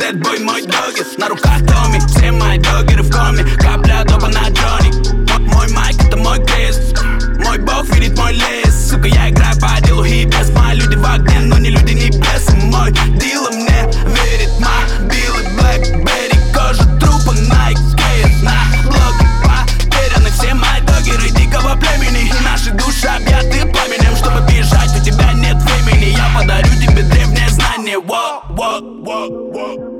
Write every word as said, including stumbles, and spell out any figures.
Bad boy, мой доги, на руках Томми. Все мои догеры в коме, капля допа на Джонни. Мой майк, это мой крест, мой бог видит мой лес. Сука, я играю по делу и без. Мои люди в огне, но не люди небес. Мой дилер мне верит, мобилы Blackberry, кожа трупа Nike Skate. На блоке потеряны все мои догеры дикого племени. И наши души объяты пламенем. Чтобы бежать, у тебя нет времени. Я подарю тебе древнее знание. Во, во, во, во.